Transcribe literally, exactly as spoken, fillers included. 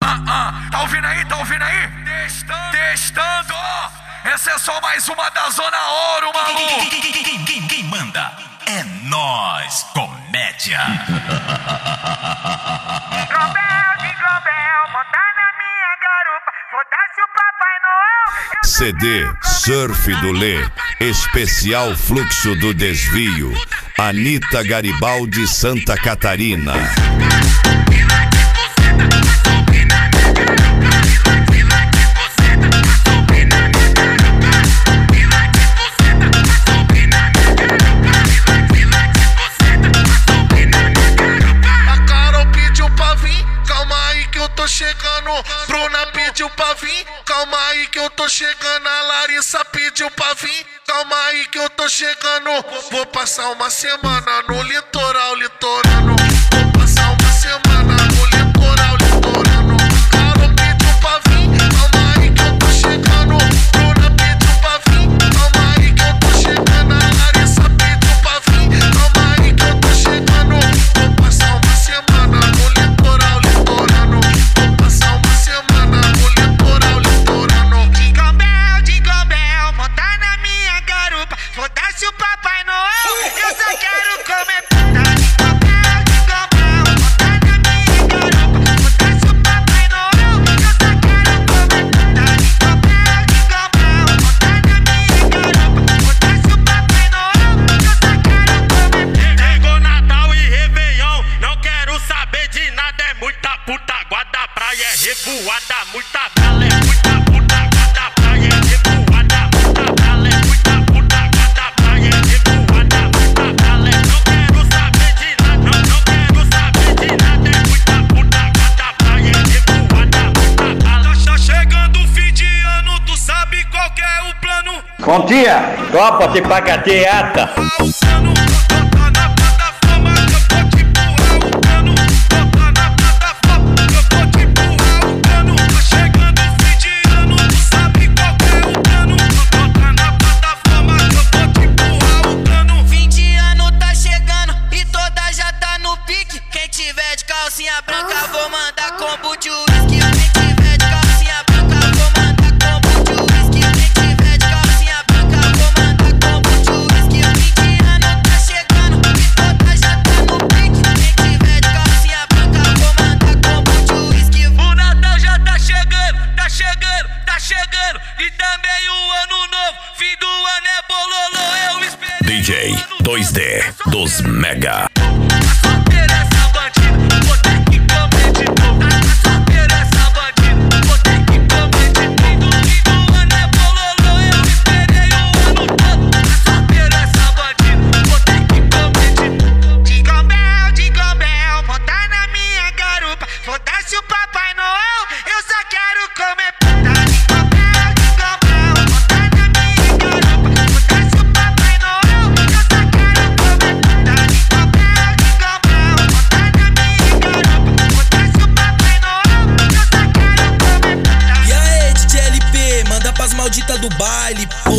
ah, ah. Tá ouvindo aí? Tá ouvindo aí? Testando. Testando. Essa é só mais uma da Zona Ouro, maluco. Quem, quem, quem, quem manda é nós, comédia. Gombel de Gombel, montar na minha garupa. Foda-se o Papai Noel. C D Surf do Lê, especial Fluxo do Desvio, Anitta Garibaldi, Santa Catarina. Bruna pediu pra vir, calma aí que eu tô chegando. A Larissa pediu pra vir, calma aí que eu tô chegando. Vou passar uma semana no litoral, litorano. Vou passar uma semana no litoral, litorano. Carol pediu pra vir, calma aí que eu tô chegando. Bruna pediu pra vir, calma aí que eu tô chegando. A Larissa pediu pra vir, calma aí que eu tô chegando. Vou passar uma semana no litoral, litorano. Vou passar uma semana no litoral, litorano. De Gombel, de Gombel, montar na minha garupa. Foda-se o Papai Noel, eu só quero comer puta. De Gombel, de Gombel, montar na minha garupa. Foda-se o Papai Noel, eu só quero comer puta. De Gombel, de Gombel, montar na minha garupa. Foda-se o Papai Noel, eu só quero comer puta. Chegou Natal e Réveillon, não quero saber de nada. É muita puta, guarda praia, é revoada. Muita bala, é muita puta, guarda praia, é revoada. Muita bala, é muita puta, guarda praia, é revoada. Muita bala, é não quero saber de nada. Não, não quero saber de nada. É muita puta, guarda praia, é revoada. Muita bala. Tá chegando o fim de ano, tu sabe qual que é o plano? Contia, copa de pacateata. Calcinha branca, vou mandar combo de uísque. Quem tiver de calcinha branca, vou mandar combo de uísque. Quem tiver de calcinha branca, vou mandar combo de uísque. Fim de ano tá chegando e toda já tá no pique. Quem tiver de calcinha branca, vou mandar combo de uísque. O Natal já tá chegando, tá chegando, tá chegando. E também o ano novo, fim do ano é bololô. Eu esperei D J dois D dos Mega. Foda-se o Papai Noel, eu só quero comer puta. De Gombel, de Gombel, montar na minha garupa. Foda-se o Papai Noel, eu só quero comer puta. De Gombel, de Gombel, montar na minha garupa. Foda-se o Papai Noel, eu só quero comer puta. E aí, D J L P, manda pras malditas do baile.